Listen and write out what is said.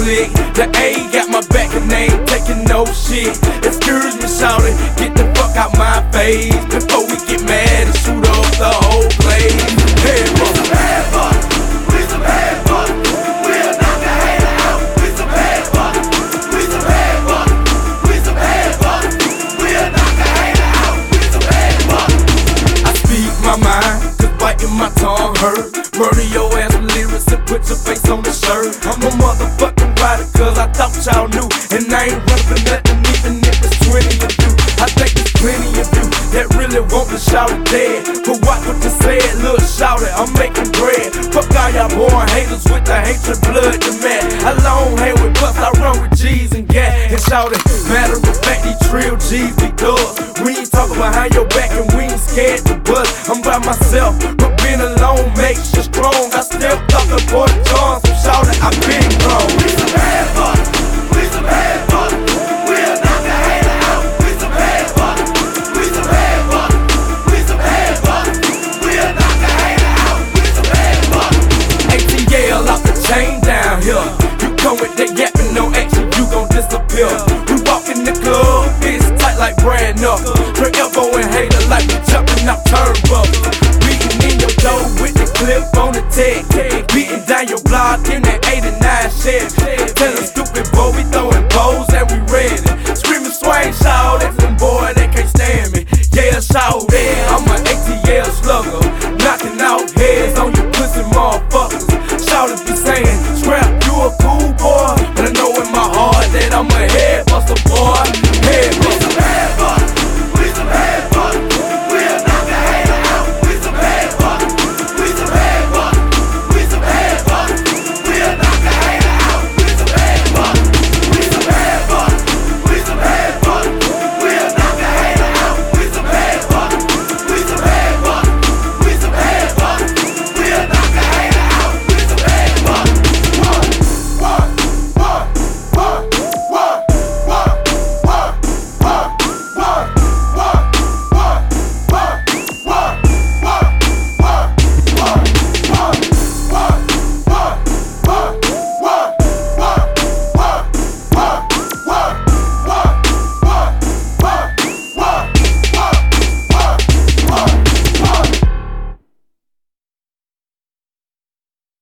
click. The A got my back and they ain't taking no shit. Excuse me, shawty, get the fuck out my face before we get mad and shoot up the whole place. Hey, we some bad buck, we some bad buck. We'll knock the hater out. We some bad buck, we some bad buck. We some bad buck. We'll knock the hater out. We some bad buck. I speak my mind, cause biting my tongue hurt. Murder your ass with lyrics and put your face on the shirt. I'm a motherfucking rider, cause I thought y'all knew. And I ain't running for nothing, even if it's 20 of you. I think there's plenty of you that really want to shout it dead. But watch what you said, little shout it, I'm making bread. Fuck all y'all born haters with the hatred blood to mad. I long hang with bust, I run with G's and gas. And shout it, matter of fact, these trill G's be thugs. We ain't talking behind your back and we ain't scared to bust. I'm by myself, but being alone makes you strong. I still talking for the Johns, so shout it, I've been grown. We some bad buck, we some bad buck. We'll knock the hater out. We some bad buck, we some bad buck. We some bad buck. We'll knock the hater out. We some bad buck. ATL off the chain down here. You come with that yapping, no action, you gon' disappear. We walk in the club, it's tight like brand knuckle. Drink elbow and hater like we jumping out turn.